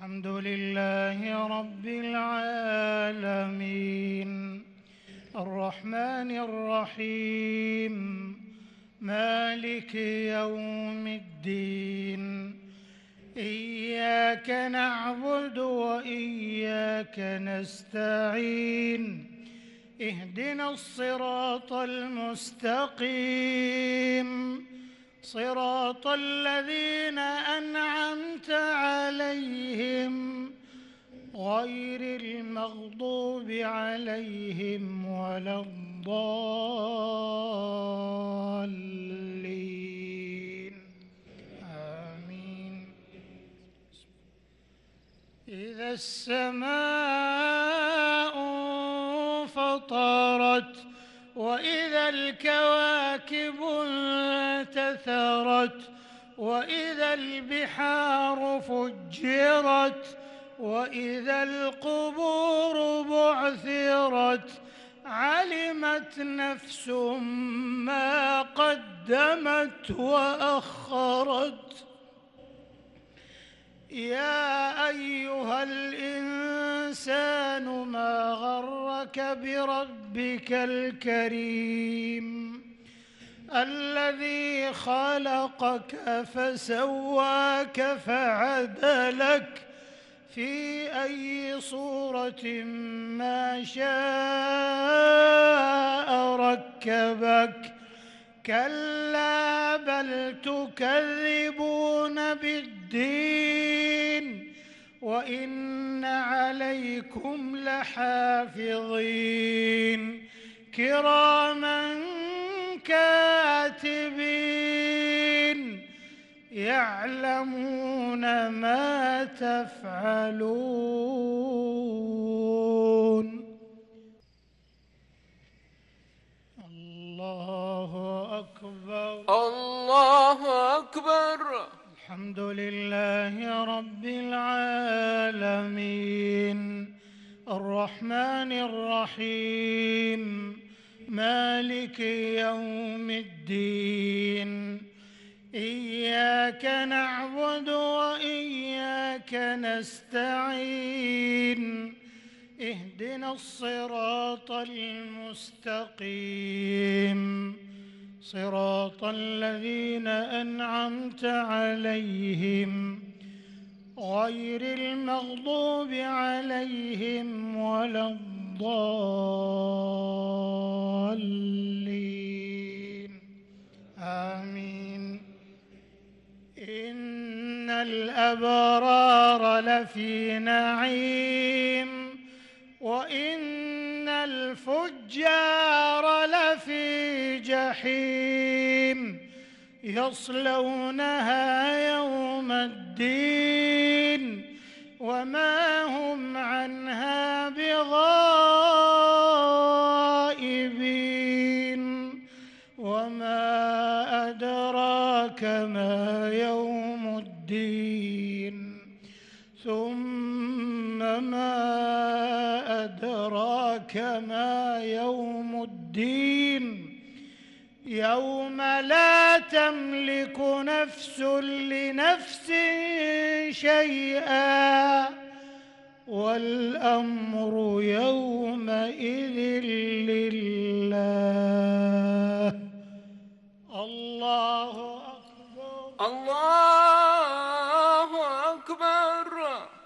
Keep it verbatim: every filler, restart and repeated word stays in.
الحمد لله رب العالمين الرحمن الرحيم مالك يوم الدين إياك نعبد وإياك نستعين اهدنا الصراط المستقيم صراط الذين أنعمت عليهم غير المغضوب عليهم ولا الضالين آمين. إذا السماء انفطرت وإذا الكواكب انتثرت وإذا البحار فجرت وإذا القبور بعثرت علمت نفس ما قدمت وأخرت. يا أيها الإنسان ما غرك بربك الكريم الذي خلقك فسواك فعدلك في أي صورة ما شاء ركبك كلا بل تكذبون بالدين وإن عليكم لحافظين كراما كاتبين يعلمون ما تفعلون. الله أكبر الله أكبر. الحمد لله رب العالمين الرحمن الرحيم مالك يوم الدين إياك نعبد وإياك نستعين اهدنا الصراط المستقيم صراط الذين أنعمت عليهم غير المغضوب عليهم ولا الضالين آمين. إن الأبرار لفي نعيم وإن الفجار لفي جحيم يصلونها يوم الدين وما هم عنها بغائبين. وما أدراك ما يوم الدين ثم ما أدراك ما يوم الدين يوم لا تملك نفس لنفس شيئا والأمر يومئذ لله. الله أكبر الله أكبر.